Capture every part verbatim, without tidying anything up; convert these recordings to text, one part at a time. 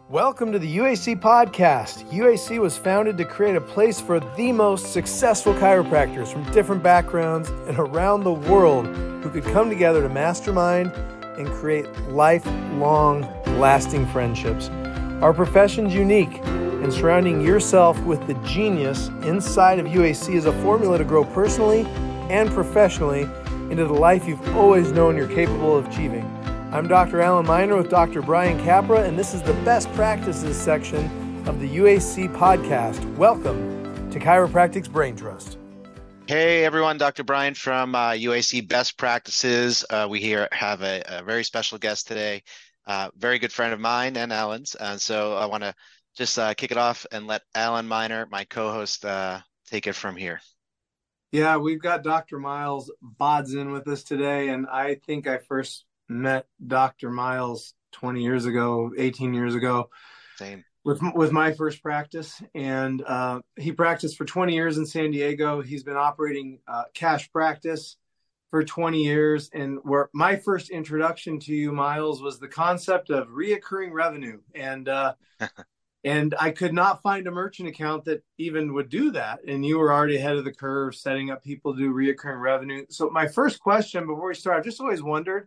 Welcome to the U A C podcast. U A C was founded to create a place for the most successful chiropractors from different backgrounds and around the world who could come together to mastermind and create lifelong, lasting friendships. Our profession's unique, and surrounding yourself with the genius inside of U A C is a formula to grow personally and professionally into the life you've always known you're capable of achieving. I'm Doctor Alan Miner with Doctor Brian Capra, and this is the best practices section of the U A C podcast. Welcome to Chiropractic's Brain Trust. Hey everyone, Doctor Brian from uh, U A C Best Practices. Uh, we here have a, a very special guest today, uh, very good friend of mine and Alan's. And so I want to just uh, kick it off and let Alan Miner, my co-host, uh, take it from here. Yeah, we've got Doctor Miles Bodson with us today, and I think I first met Doctor Miles twenty years ago, eighteen years ago. Same. With with my first practice, and uh, he practiced for twenty years in San Diego. He's been operating uh, cash practice for twenty years, and where my first introduction to you, Miles, was the concept of reoccurring revenue, and uh, and I could not find a merchant account that even would do that, and you were already ahead of the curve, setting up people to do reoccurring revenue. So my first question before we start, I've just always wondered,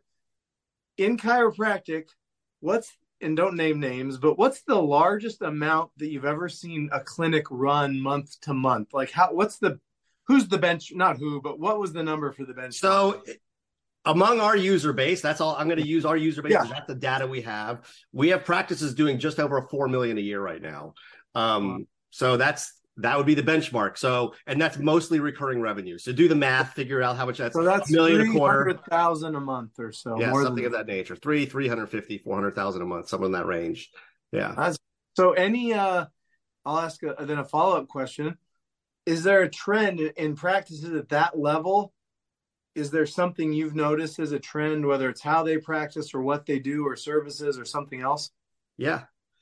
in chiropractic, what's, and don't name names, but what's the largest amount that you've ever seen a clinic run month to month? Like how, what's the, who's the bench, not who, but what was the number for the bench? So among our user base, that's all I'm going to use our user base. Yeah. That's the data we have. We have practices doing just over a four million a year right now. Um, wow. So that's, that would be the benchmark. So, and that's mostly recurring revenue. So do the math, figure out how much that's, so that's a million a quarter. three hundred thousand a month or so. Yeah, more something than of that nature. Three, three hundred fifty, four hundred thousand a month, somewhere in that range. Yeah. That's, so any, uh, I'll ask a, then a follow-up question. Is there a trend in practices at that level? Is there something you've noticed as a trend, whether it's how they practice or what they do or services or something else? Yeah.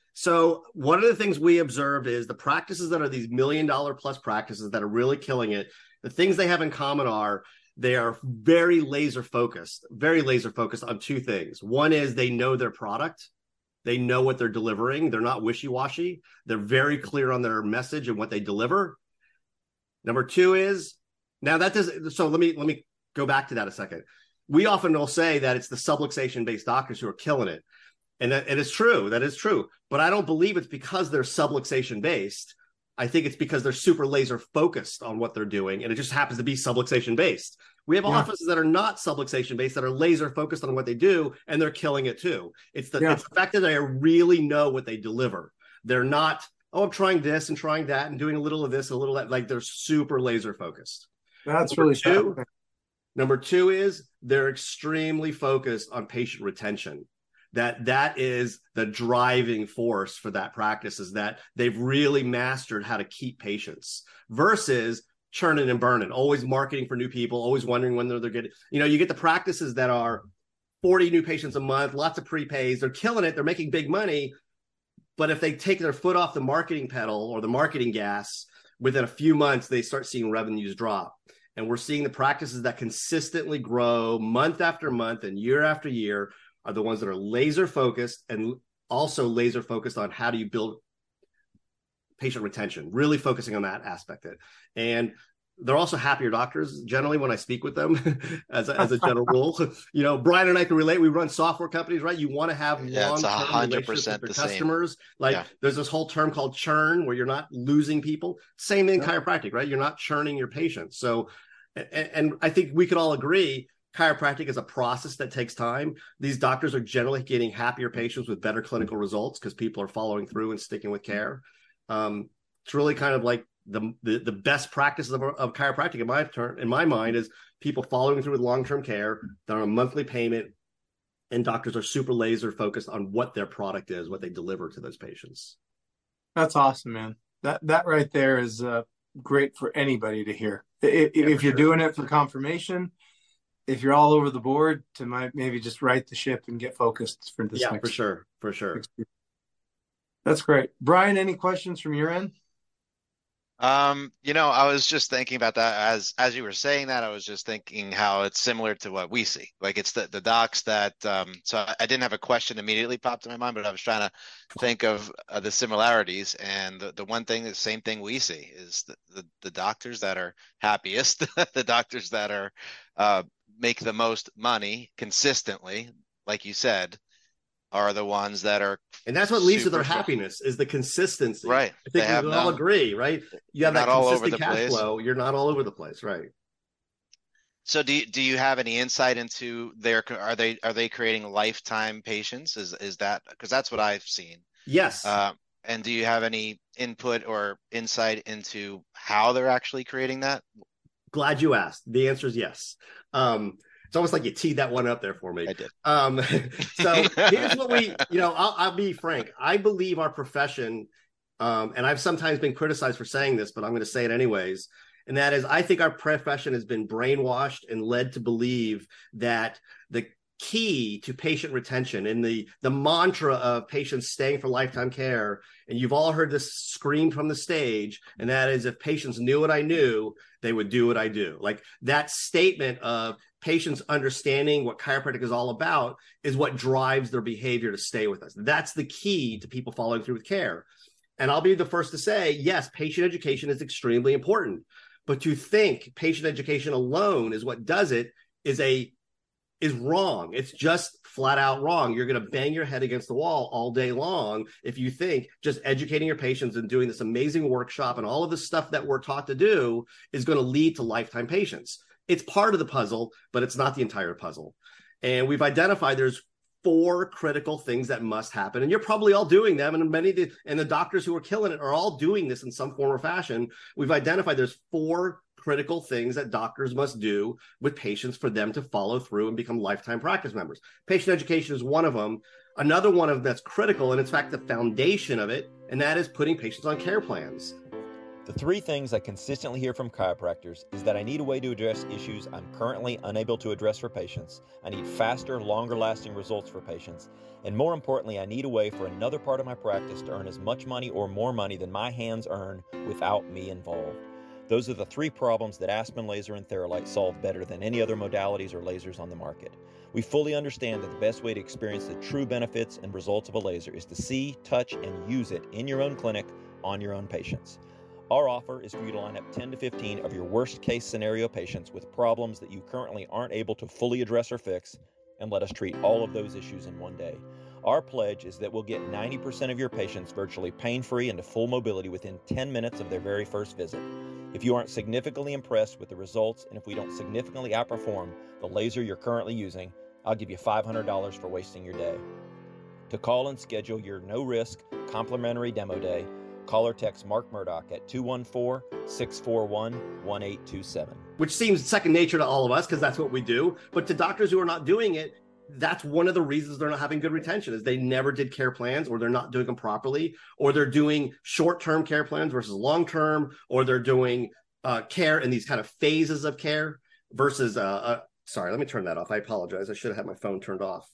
So one of the things we observed is the practices that are these million dollar plus practices that are really killing it. The things they have in common are they are very laser focused, very laser focused on two things. One is they know their product. They know what they're delivering. They're not wishy-washy. They're very clear on their message and what they deliver. Number two is, now that does, so let me, let me go back to that a second. We often will say that it's the subluxation based doctors who are killing it. And that, it is true. That is true. But I don't believe it's because they're subluxation based. I think it's because they're super laser focused on what they're doing. And it just happens to be subluxation based. We have yeah. offices that are not subluxation based, that are laser focused on what they do, and they're killing it too. It's the, yeah. it's the fact that they really know what they deliver. They're not, oh, I'm trying this and trying that and doing a little of this, a little of that. Like they're super laser focused. That's number really two. shocking. Number two is they're extremely focused on patient retention. That that is the driving force for that practice, is that they've really mastered how to keep patients versus churning and burning, always marketing for new people, always wondering when they're, they're getting, you know, you get the practices that are forty new patients a month, lots of prepays, they're killing it, they're making big money. But if they take their foot off the marketing pedal or the marketing gas, within a few months, they start seeing revenues drop. And we're seeing the practices that consistently grow month after month and year after year are the ones that are laser focused and also laser focused on how do you build patient retention, really focusing on that aspect of it. And they're also happier doctors generally when I speak with them as a, as a general rule. You know, Brian and I can relate. We run software companies, right? You want to have yeah, long-term relationships with your customers. Same. Like yeah. there's this whole term called churn where you're not losing people. Same in yeah. chiropractic, right? You're not churning your patients. So, and, and I think we could all agree chiropractic is a process that takes time. These doctors are generally getting happier patients with better clinical results because people are following through and sticking with care. Um, it's really kind of like the the, the best practices of, of chiropractic in my turn, in my mind, is people following through with long-term care. They're on a monthly payment, and doctors are super laser focused on what their product is, what they deliver to those patients. That's awesome, man. That that right there is uh, great for anybody to hear. If, yeah, if you're sure. doing it for confirmation, if you're all over the board, to my, maybe just right the ship and get focused for this. Yeah, next for sure. For sure. That's great. Brian, any questions from your end? Um, you know, I was just thinking about that as as you were saying that, I was just thinking how it's similar to what we see. Like it's the the docs that um so I, I didn't have a question immediately popped in my mind, but I was trying to think of uh, the similarities, and the, the one thing, the same thing we see is the the, the doctors that are happiest, the doctors that are uh make the most money consistently, like you said, are the ones that are And that's what leads to their super fo- happiness is the consistency. right. I They think we have would all no, agree, right? You they're have that not all over consistent the cash place. flow. You're not all over the place, right? So do you, do you have any insight into their, are they are they creating lifetime patients? Is is that, because that's what I've seen. Yes. Uh, and do you have any input or insight into how they're actually creating that? Glad you asked. The answer is yes. Um, it's almost like you teed that one up there for me. I did. Um, so here's what we, you know, I'll, I'll be frank. I believe our profession, um, and I've sometimes been criticized for saying this, but I'm going to say it anyways. And that is, I think our profession has been brainwashed and led to believe that the key to patient retention and the the mantra of patients staying for lifetime care, and you've all heard this screamed from the stage, and that is, if patients knew what I knew, they would do what I do. Like that statement of patients understanding what chiropractic is all about is what drives their behavior to stay with us. That's the key to people following through with care. And I'll be the first to say, yes, patient education is extremely important. But to think patient education alone is what does it is a is wrong. It's just flat out wrong. You're going to bang your head against the wall all day long if you think just educating your patients and doing this amazing workshop and all of the stuff that we're taught to do is going to lead to lifetime patients. It's part of the puzzle, but it's not the entire puzzle. And we've identified there's four critical things that must happen, and you're probably all doing them, and many of the and the doctors who are killing it are all doing this in some form or fashion. We've identified there's four critical things that doctors must do with patients for them to follow through and become lifetime practice members. Patient education is one of them. Another one of them that's critical, and in fact the foundation of it, and that is putting patients on care plans. The three things I consistently hear from chiropractors is that I need a way to address issues I'm currently unable to address for patients. I need faster, longer-lasting results for patients. And more importantly, I need a way for another part of my practice to earn as much money or more money than my hands earn without me involved. Those are the three problems that Aspen Laser and Theralite solve better than any other modalities or lasers on the market. We fully understand that the best way to experience the true benefits and results of a laser is to see, touch, and use it in your own clinic on your own patients. Our offer is for you to line up ten to fifteen of your worst case scenario patients with problems that you currently aren't able to fully address or fix, and let us treat all of those issues in one day. Our pledge is that we'll get ninety percent of your patients virtually pain-free and to full mobility within ten minutes of their very first visit. If you aren't significantly impressed with the results, and if we don't significantly outperform the laser you're currently using, I'll give you five hundred dollars for wasting your day. To call and schedule your no-risk, complimentary demo day, call or text Mark Murdoch at two one four, six four one, one eight two seven. Which seems second nature to all of us because that's what we do. But to doctors who are not doing it, that's one of the reasons they're not having good retention is they never did care plans, or they're not doing them properly, or they're doing short-term care plans versus long-term, or they're doing uh, care in these kind of phases of care versus, uh, uh, sorry, let me turn that off. I apologize. I should have had my phone turned off.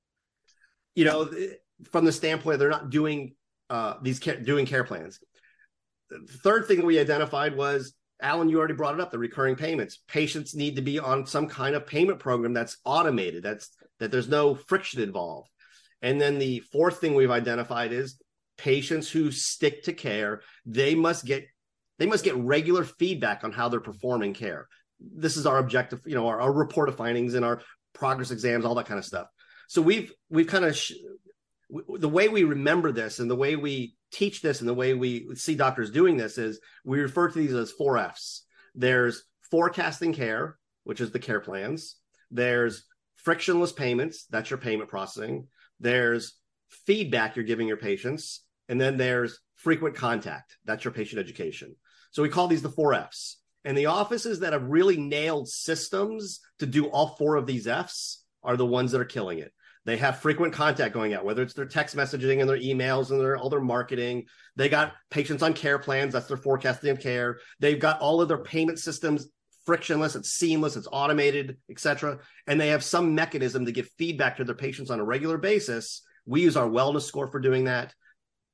You know, from the standpoint, they're not doing uh, these care, doing care plans. The third thing we identified was, Alan, you already brought it up, the recurring payments. Patients need to be on some kind of payment program that's automated, that's that there's no friction involved. And then the fourth thing we've identified is patients who stick to care, they must get they must get regular feedback on how they're performing care. This is our objective, you know, our, our report of findings and our progress exams, all that kind of stuff. So we've we've kind of sh- the way we remember this and the way we teach this and the way we see doctors doing this is we refer to these as four F's. There's forecasting care, which is the care plans. There's frictionless payments. That's your payment processing. There's feedback you're giving your patients. And then there's frequent contact. That's your patient education. So we call these the four F's. And the offices that have really nailed systems to do all four of these F's are the ones that are killing it. They have frequent contact going out, whether it's their text messaging and their emails and their all their marketing. They got patients on care plans. That's their forecasting of care. They've got all of their payment systems frictionless. It's seamless. It's automated, et cetera. And they have some mechanism to give feedback to their patients on a regular basis. We use our wellness score for doing that.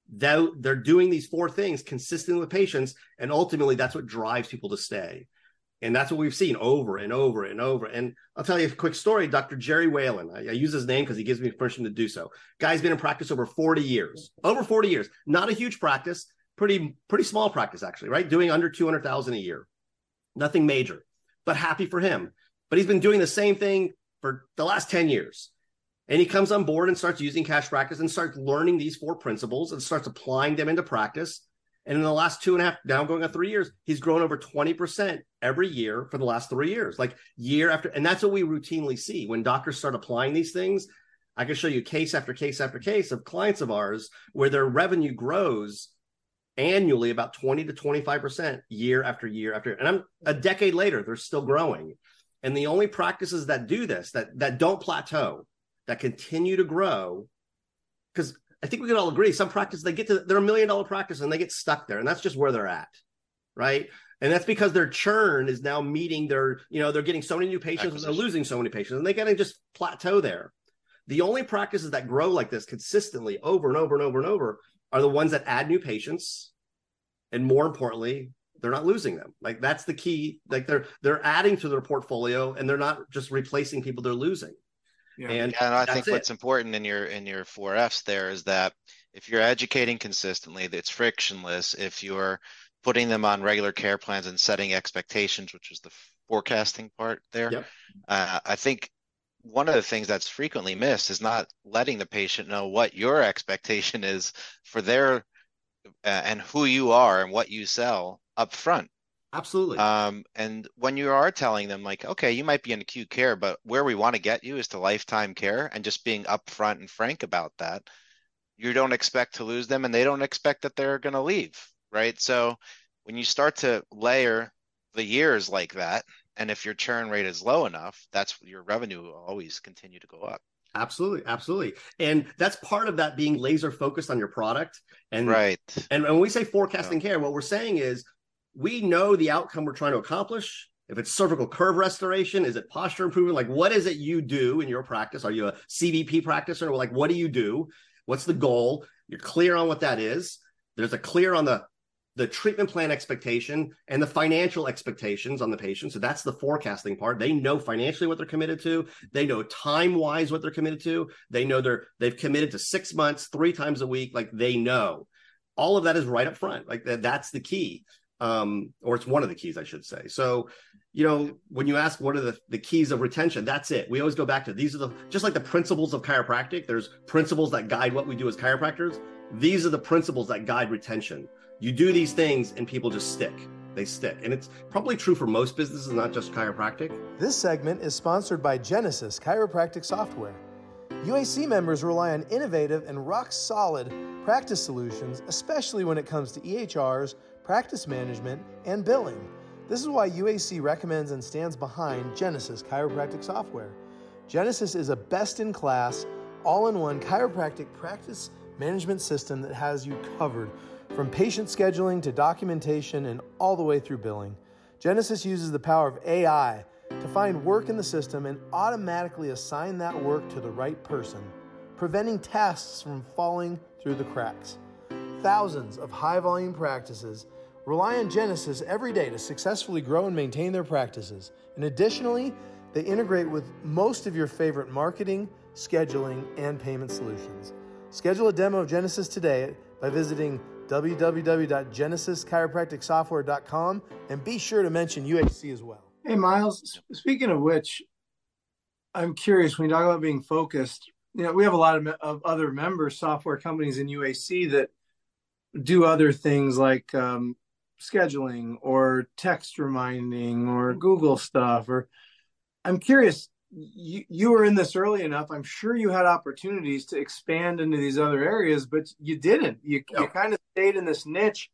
They're, they're doing these four things consistently with patients, and ultimately that's what drives people to stay. And that's what we've seen over and over and over. And I'll tell you a quick story. Doctor Jerry Whalen, I, I use his name because he gives me permission to do so. Guy's been in practice over forty years, over forty years. Not a huge practice, pretty pretty small practice actually, right? Doing under two hundred thousand a year. Nothing major, but happy for him. But he's been doing the same thing for the last ten years. And he comes on board and starts using cash practice and starts learning these four principles and starts applying them into practice. And in the last two and a half, now going on three years, he's grown over twenty percent every year for the last three years, like year after. And that's what we routinely see when doctors start applying these things. I can show you case after case after case of clients of ours where their revenue grows annually about twenty to twenty-five percent year after year after. And I'm a decade later, they're still growing. And the only practices that do this, that, that don't plateau, that continue to grow, because I think we can all agree, some practices, they get to, they're a million dollar practice and they get stuck there. And that's just where they're at, right? And that's because their churn is now meeting their, you know, they're getting so many new patients and they're losing so many patients and they got to just plateau there. The only practices that grow like this consistently over and over and over and over are the ones that add new patients. And more importantly, they're not losing them. Like that's the key. Like they're, they're adding to their portfolio and they're not just replacing people they're losing. Yeah. And, yeah, and I think what's it. important in your in your four F's there is that if you're educating consistently, it's frictionless. If you're putting them on regular care plans and setting expectations, which is the forecasting part there, yep. uh, I think one of the things that's frequently missed is not letting the patient know what your expectation is for their uh, and who you are and what you sell up front. Absolutely. Um, and when you are telling them like, okay, you might be in acute care, but where we want to get you is to lifetime care, and just being upfront and frank about that, you don't expect to lose them and they don't expect that they're going to leave, right? So when you start to layer the years like that, and if your churn rate is low enough, that's your revenue will always continue to go up. Absolutely. Absolutely. And that's part of that being laser focused on your product. And, right. And when we say forecasting yeah. care, what we're saying is, we know the outcome we're trying to accomplish. If it's cervical curve restoration, is it posture improvement? Like, what is it you do in your practice? Are you a C V P practitioner? Like, what do you do? What's the goal? You're clear on what that is. There's a clear on the, the treatment plan expectation and the financial expectations on the patient. So that's the forecasting part. They know financially what they're committed to. They know time-wise what they're committed to. They know they're, they've committed to six months, three times a week. Like, they know. All of that is right up front. Like, that, that's the key. Um, or it's one of the keys, I should say. So, you know, when you ask what are the, the keys of retention, that's it. We always go back to these are the, just like the principles of chiropractic, there's principles that guide what we do as chiropractors. These are the principles that guide retention. You do these things and people just stick. They stick. And it's probably true for most businesses, not just chiropractic. This segment is sponsored by Genesis Chiropractic Software. U A C members rely on innovative and rock-solid practice solutions, especially when it comes to E H Rs, practice management, and billing. This is why U A C recommends and stands behind Genesis Chiropractic Software. Genesis is a best-in-class, all-in-one chiropractic practice management system that has you covered, from patient scheduling to documentation and all the way through billing. Genesis uses the power of A I to find work in the system and automatically assign that work to the right person, preventing tasks from falling through the cracks. Thousands of high-volume practices rely on Genesis every day to successfully grow and maintain their practices. And additionally, they integrate with most of your favorite marketing, scheduling, and payment solutions. Schedule a demo of Genesis today by visiting w w w dot genesis chiropractic software dot com and be sure to mention U A C as well. Hey, Miles, speaking of which, I'm curious, when you talk about being focused, you know, we have a lot of, of other member software companies in U A C that do other things like um, scheduling or text reminding or Google stuff. Or I'm curious, you, you were in this early enough. I'm sure you had opportunities to expand into these other areas, but you didn't. You, no. you kind of stayed in this niche.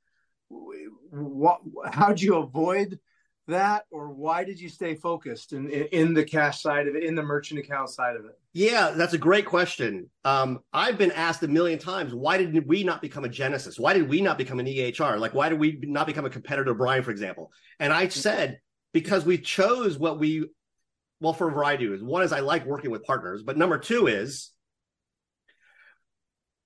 What, how'd you avoid that, or why did you stay focused in, in, in the cash side of it, in the merchant account side of it? Yeah, that's a great question. Um, I've been asked a million times, why did we not become a Genesis? Why did we not become an E H R? Like, why did we not become a competitor to Brian, for example? And I said, because we chose what we, well, for a variety of reasons. One is I like working with partners, but number two is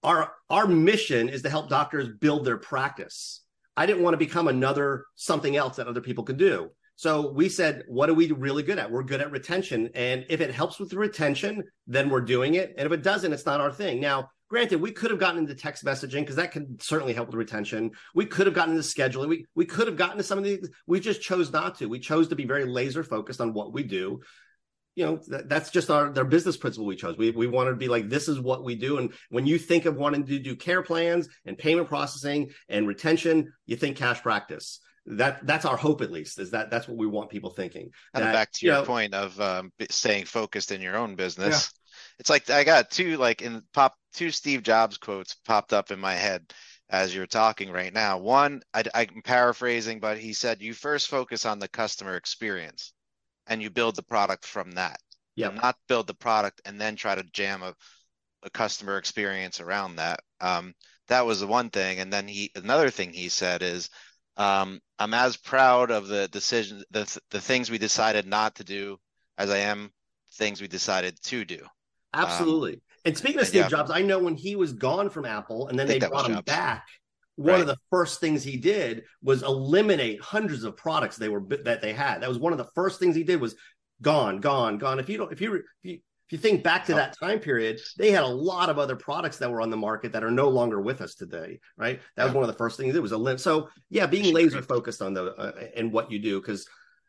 our our mission is to help doctors build their practice. I didn't want to become another something else that other people could do. So we said, what are we really good at? We're good at retention. And if it helps with the retention, then we're doing it. And if it doesn't, it's not our thing. Now, granted, we could have gotten into text messaging because that can certainly help with retention. We could have gotten into scheduling. We, we could have gotten to some of these. We just chose not to. We chose to be very laser focused on what we do. You know, that, that's just our their business principle we chose. We we wanted to be like, this is what we do. And when you think of wanting to do care plans and payment processing and retention, you think cash practice. That that's our hope, at least, is that that's what we want people thinking. And that, back to your you know, point of um, staying focused in your own business. Yeah. It's like I got two like in pop two Steve Jobs quotes popped up in my head as you're talking right now. One, I, I'm paraphrasing, but he said, "You first focus on the customer experience, and you build the product from that. Yeah, not build the product and then try to jam a, a customer experience around that." Um, that was the one thing. And then he another thing he said is, Um, I'm as proud of the decision, the the things we decided not to do, as I am things we decided to do. absolutely. Um, and speaking of and Steve yeah, Jobs, I know when he was gone from Apple and then they brought him Jobs. back, one right. of the first things he did was eliminate hundreds of products they were that they had. That was one of the first things he did was gone, gone, gone. If you don't, if you, if you If you think back to that time period, they had a lot of other products that were on the market that are no longer with us today, right? That was yeah. one of the first things. It was a limp. So yeah, being laser focused on the uh, and what you do, because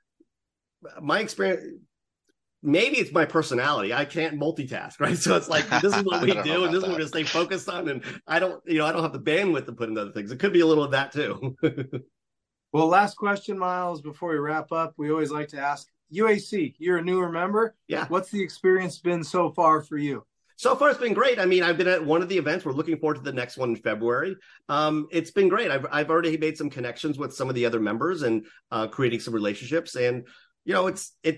my experience, maybe it's my personality. I can't multitask, right? So it's like, this is what we do, and this is what we're going to stay focused on. And I don't, you know, I don't have the bandwidth to put into other things. It could be a little of that too. Well, last question, Miles, before we wrap up, we always like to ask, U A C, you're a newer member. Yeah. What's the experience been so far for you? So far, it's been great. I mean, I've been at one of the events. We're looking forward to the next one in February. Um, it's been great. I've I've already made some connections with some of the other members and uh, creating some relationships. And, you know, it's it.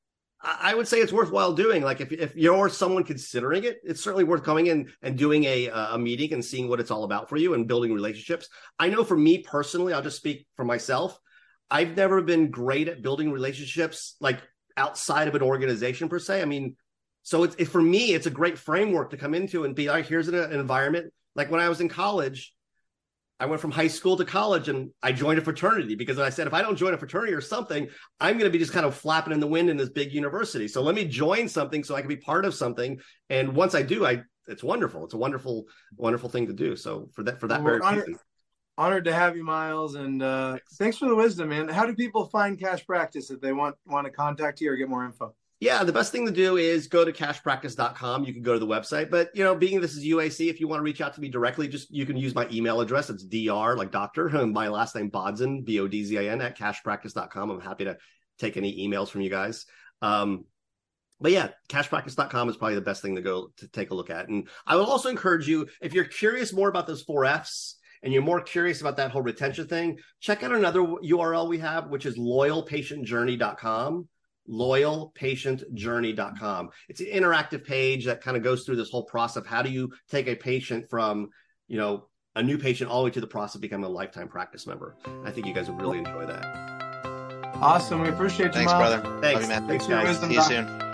I would say it's worthwhile doing. Like if if you're someone considering it, it's certainly worth coming in and doing a a meeting and seeing what it's all about for you and building relationships. I know for me personally, I'll just speak for myself. I've never been great at building relationships like outside of an organization per se. I mean, so it's it, for me, it's a great framework to come into and be like, here's an, an environment. Like when I was in college, I went from high school to college and I joined a fraternity because I said, if I don't join a fraternity or something, I'm going to be just kind of flapping in the wind in this big university. So let me join something so I can be part of something. And once I do, I it's wonderful. It's a wonderful, wonderful thing to do. So for that, for that Well, very reason. Honored to have you, Miles, and uh, thanks for the wisdom, man. How do people find Cash Practice if they want want to contact you or get more info? Yeah, the best thing to do is go to cash practice dot com. You can go to the website, but you know, being this is U A C, if you want to reach out to me directly, just you can use my email address. It's dr like doctor, and my last name Bodzin, B O D Z I N at cash practice dot com. I'm happy to take any emails from you guys. Um, but yeah, cash practice dot com is probably the best thing to go to take a look at. And I will also encourage you, if you're curious more about those four F's, and you're more curious about that whole retention thing, check out another U R L we have, which is loyal patient journey dot com, loyal patient journey dot com. It's an interactive page that kind of goes through this whole process of how do you take a patient from, you know, a new patient all the way to the process of becoming a lifetime practice member. I think you guys would really enjoy that. Awesome. We appreciate you, Thanks, Miles. brother. Thanks. Love you, man. Thanks, for your guys. wisdom, See you Doc. soon.